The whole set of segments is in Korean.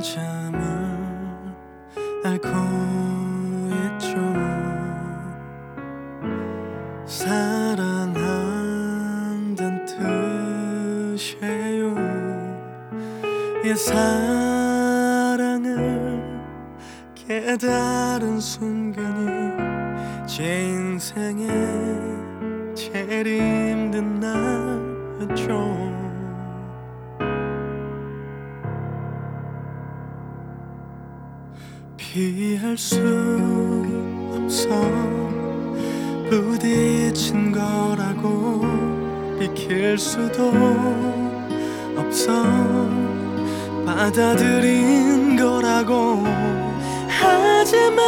점을 알고 있죠. 사랑한다는 뜻이에요. 이 사랑을 깨달은 순간이 제 인생에 제일 힘든 날이었죠. 피할 수 없어 부딪힌 거라고 비킬 수도 없어 받아들인 거라고 하지만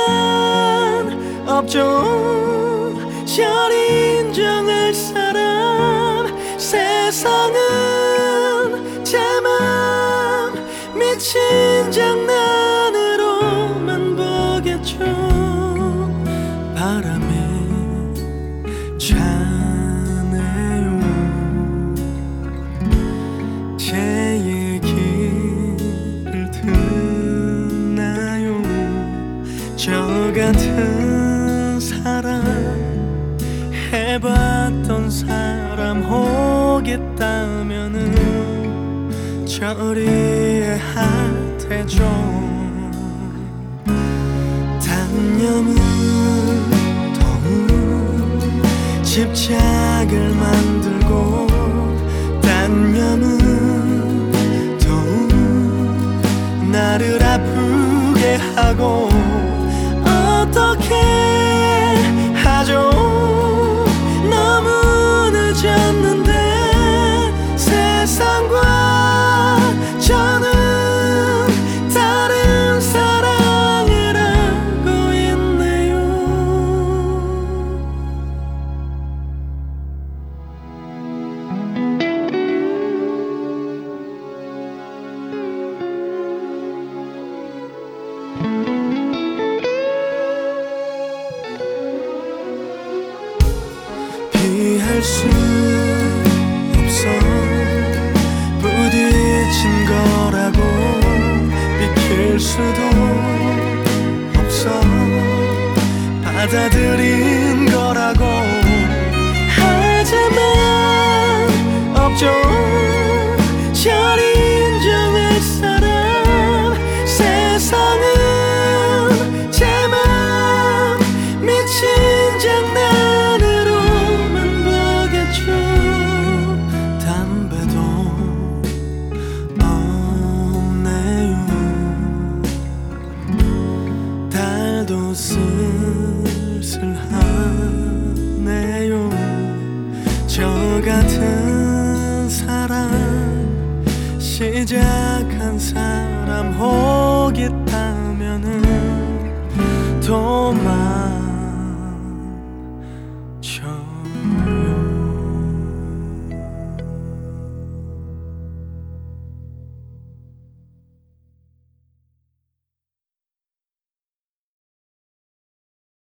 없죠. 절 인정할 사람 세상은 제 맘 미친 장난으로만 보겠죠. 바람이 차네요. 제 얘기를 듣나요. 저 같은 사람 해봤던 사람 오겠다면은 저리 하대죠. 단념은 더욱 집착을 만들고 단념은 더욱 나를 아프게 하고 어떻게 하죠. 너무 늦었는데 세상과 저는 다른 사랑을 하고 있네요. 피할 수 없어 부딪힌 거라고 비킬 수도 없어 받아들인 거라고 하지만 없죠. 절 인정할 사람 세상은 제 맘 미친 장난으로만 보겠죠. 담배도 없네요. 달도 쓸쓸하네요. 저 같은 사람 시작한 사람 오겠다